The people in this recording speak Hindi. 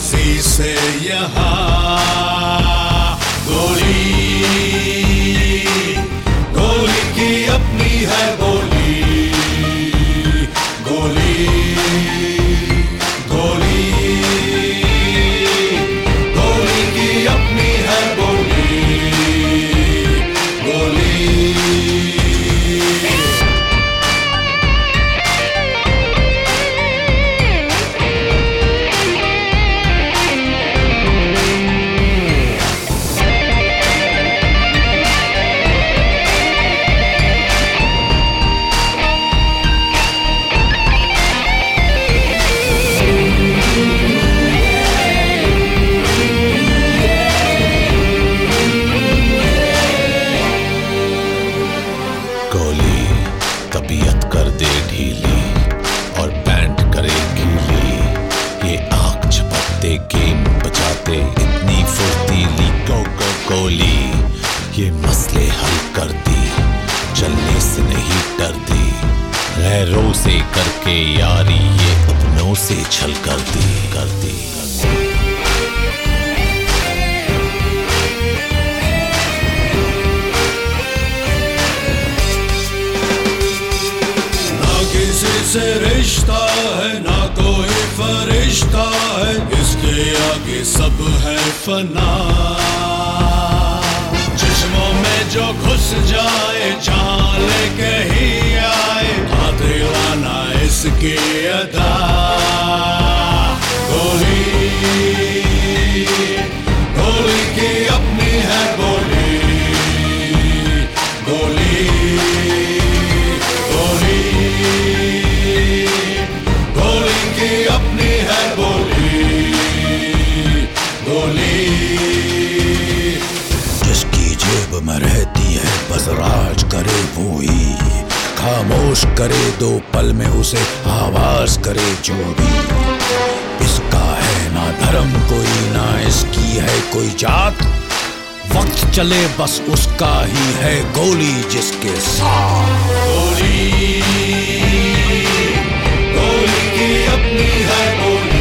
मर्जी से यहाँ गोली गोली की अपनी है बोली, गोली गोली गोली की अपनी है बोली, गोली। गोली तबीयत कर दे ढीली और पैंट करे गीली, ये आंख झपकते गेम बचाते इतनी फुर्तीली। गोली ये मसले हल करती, चलने से नहीं डरती, गैरों से करके यारी ये अपनों से छल करती। से रिश्ता है ना कोई फरिश्ता है, इसके आगे सब है फना। चश्मों में जो घुस जाए जहाँ लेके ही आए, हाथ हिलाना इसकी अदा। गोली गोली की अपनी है बोली, गोली गोली अपनी है बोली, गोली। जिसकी जेब में रहती है बस राज करे वो ही, खामोश करे दो पल में उसे आवाज करे जो भी। इसका है ना धर्म कोई, ना इसकी है कोई जात, वक्त चले बस उसका ही है गोली जिसके साथ। गोली गोली की अपनी है बोली।